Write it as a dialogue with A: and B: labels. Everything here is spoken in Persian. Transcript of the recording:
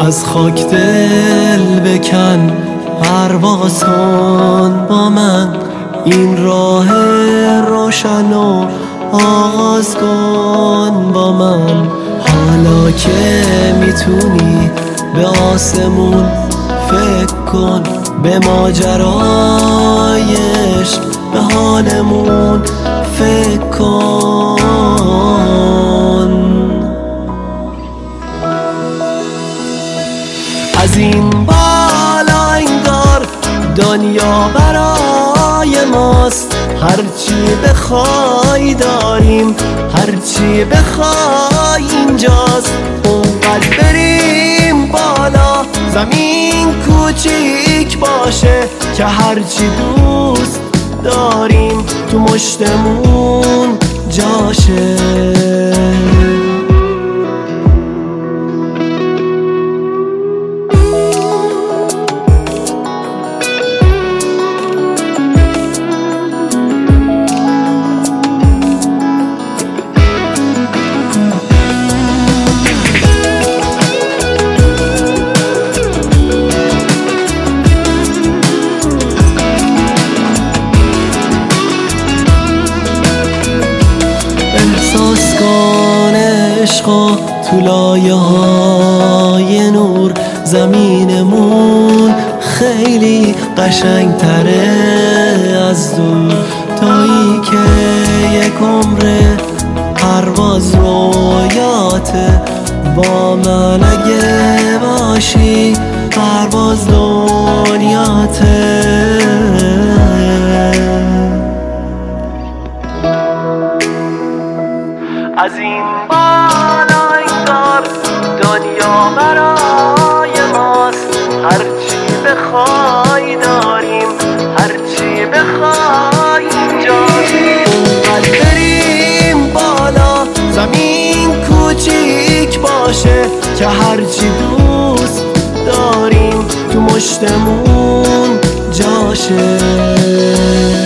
A: از خاک دل بکن، پرواز کن با من، این راه روشن و آغاز کن با من. حالا که میتونی به آسمون فکر کن، به ماجرای عشق، به حالمون فکر کن. از این بالا انگار دنیا برای ماست، هرچی بخوای داریم، هرچی بخوای اینجاست. اونقدر بریم بالا زمین کوچیک باشه که هرچی دوست داریم تو مشتمون جاشه. احساس کن عشقا تو لایه های نور، زمینمون خیلی قشنگ تره از دور. تایی که یک عمره پرواز رویاته، با من اگه باشی پرواز دنیاته. از این بالا انگار دنیا برای ماست، هرچی بخوای داریم، هرچی بخوای اینجاست. اونقدر بریم بالا زمین کوچیک باشه که هرچی دوست داریم تو مشتمون جاشه.